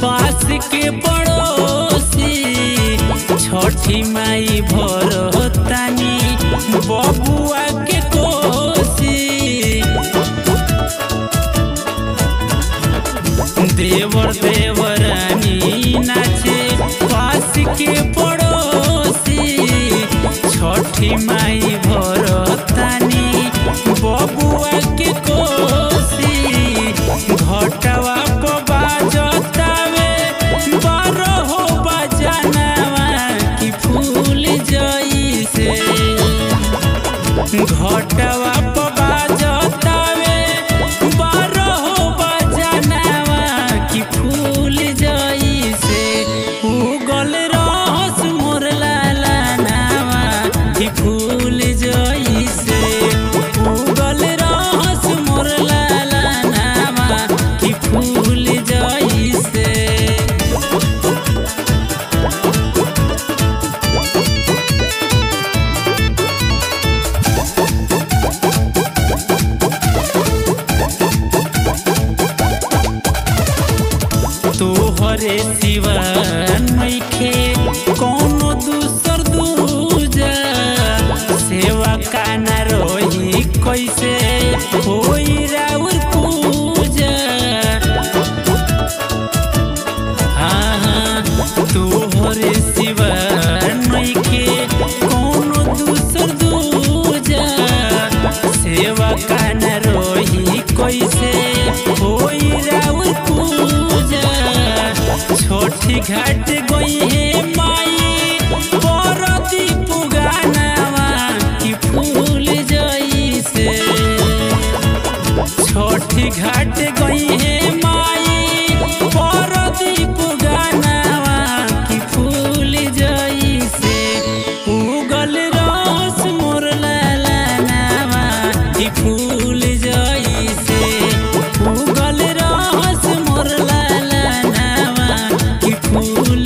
पास के पड़ोसी छठी माई भरतानी बबुआ के कोसी। देवर देवरानी नाचे पास के पड़ोसी छठी माई भरतानी बबुआ के कोसी। घटवा को बाजतावे बारहो बजनवा की फूल जइसे। घटवा को बाजतावे बारहो बजनवा की फूल जइसे। उगल रहस मोर लाला नावा की फूल जइसे। उगल रहस मोर लाला नावा की फूल जइसे। तोहरे सिवा नइखे कौनो दूसर दूजा। सेवा का न रही कैसे होई राउर पूजा। हाँ तोहरे सिवा नइखे कौनो दूसर दूजा। सेवा का न रही कैसे होई राउर पूजा। छोटी घाट गई है माई परती पुगानावा की फूल जइसे। छोटी घाट गई है माई परती पुगानावा की फूल जइसे। उगल रहस मोर लाला नावा की फूल जइसे। उगल रहस मोर लाला नावा की फूल